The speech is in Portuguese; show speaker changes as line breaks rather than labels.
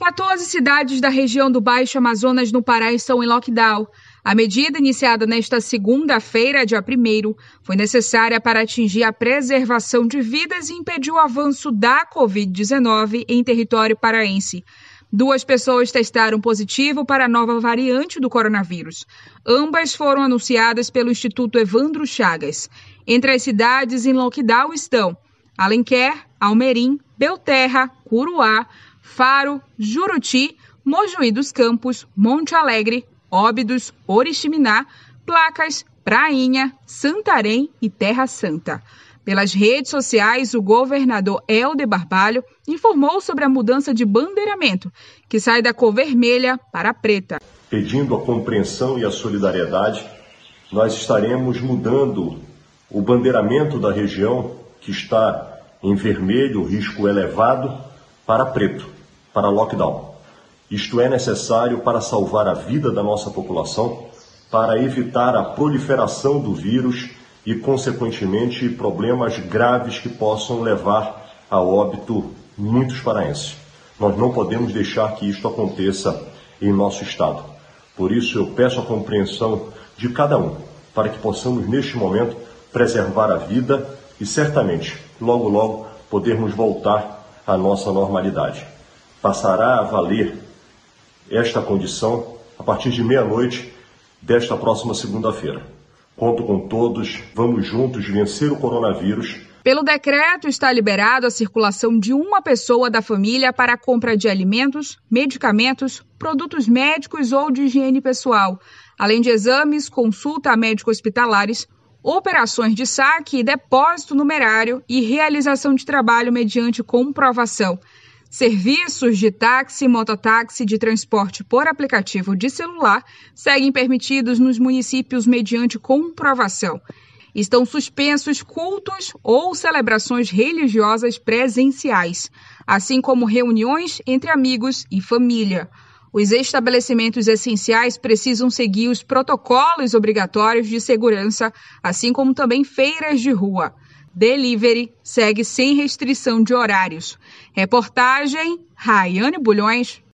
14 cidades da região do Baixo Amazonas, no Pará, estão em lockdown. A medida, iniciada nesta segunda-feira, dia 1º, foi necessária para atingir a preservação de vidas e impedir o avanço da Covid-19 em território paraense. 2 pessoas testaram positivo para a nova variante do coronavírus. Ambas foram anunciadas pelo Instituto Evandro Chagas. Entre as cidades em lockdown estão Alenquer, Almerim, Belterra, Curuá, Faro, Juruti, Mojuí dos Campos, Monte Alegre, Óbidos, Oriximiná, Placas, Prainha, Santarém e Terra Santa. Pelas redes sociais, o governador Helder Barbalho informou sobre a mudança de bandeiramento, que sai da cor vermelha para a preta.
Pedindo a compreensão e a solidariedade, nós estaremos mudando o bandeiramento da região, que está em vermelho, risco elevado, para preto, para lockdown. Isto é necessário para salvar a vida da nossa população, para evitar a proliferação do vírus e, consequentemente, problemas graves que possam levar a óbito muitos paraenses. Nós não podemos deixar que isto aconteça em nosso estado. Por isso, eu peço a compreensão de cada um, para que possamos, neste momento, preservar a vida e, certamente, logo, logo, podermos voltar à nossa normalidade. Passará a valer esta condição a partir de meia-noite desta próxima segunda-feira. Conto com todos, vamos juntos vencer o coronavírus.
Pelo decreto, está liberado a circulação de uma pessoa da família para a compra de alimentos, medicamentos, produtos médicos ou de higiene pessoal, além de exames, consulta a médicos hospitalares, operações de saque e depósito numerário e realização de trabalho mediante comprovação. Serviços de táxi e mototáxi de transporte por aplicativo de celular seguem permitidos nos municípios mediante comprovação. Estão suspensos cultos ou celebrações religiosas presenciais, assim como reuniões entre amigos e família. Os estabelecimentos essenciais precisam seguir os protocolos obrigatórios de segurança, assim como também feiras de rua. Delivery segue sem restrição de horários. Reportagem Raiane Bulhões.